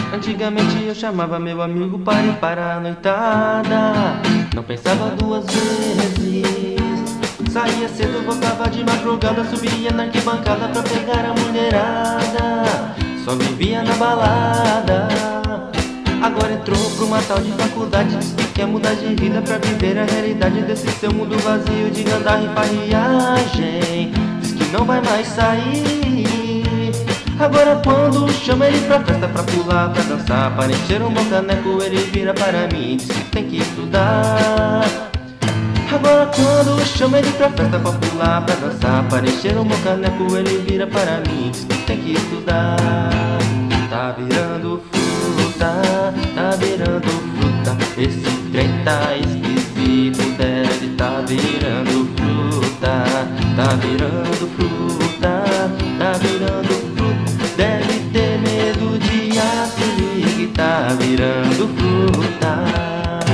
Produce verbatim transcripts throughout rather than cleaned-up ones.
Antigamente eu chamava meu amigo para ir para a noitada. Não pensava duas vezes. Saía cedo, voltava de madrugada, subia na arquibancada pra pegar a mulherada. Só vivia na balada. Agora entrou pra uma tal de faculdade, diz que quer mudar de vida pra viver a realidade desse seu mundo vazio de andar e farriagem. Diz que não vai mais sair. Agora quando chama ele pra festa, pra pular, pra dançar, para encher um bom caneco, ele vira para mim e diz que tem que estudar. Agora quando chama ele pra festa, pra pular, pra dançar, para encher um bom caneco, ele vira para mim e diz que tem que estudar. Tá virando fruta, tá virando fruta, esse trem tá esquisito, deve tá virando fruta, tá virando fruta, tá virando fruta, deve ter medo de aço, que tá virando fruta.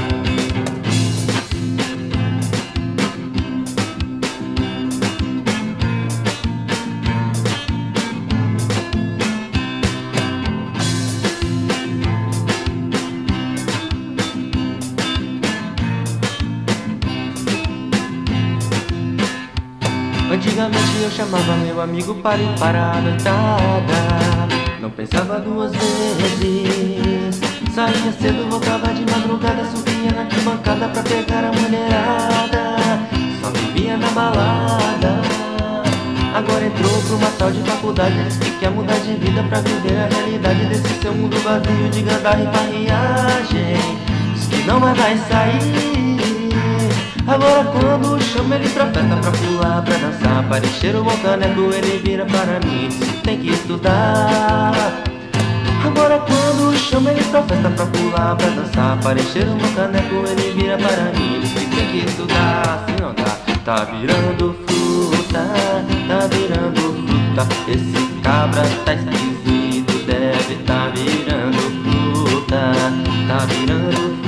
Antigamente eu chamava meu amigo para ir para a noitada. Não pensava duas vezes. Saía cedo, voltava de madrugada, subia na arquibancada pra pegar a mulherada. Só vivia na balada. Agora entrou pra uma tal de faculdade, diz que quer mudar de vida pra viver a realidade desse seu mundo vazio de gandar e farriagem. Diz que não vai mais sair. Agora quando chama ele pra festa, pra pular, pra dançar, para encher o bom caneco, ele vira para mim e diz que tem que estudar. Agora quando chama ele pra festa, pra pular, pra dançar, para encher o bom caneco, ele vira para mim e diz que tem que estudar. Se não dá, tá virando fruta, tá virando fruta, esse cabra tá esquisito, deve tá virando fruta, tá virando fruta.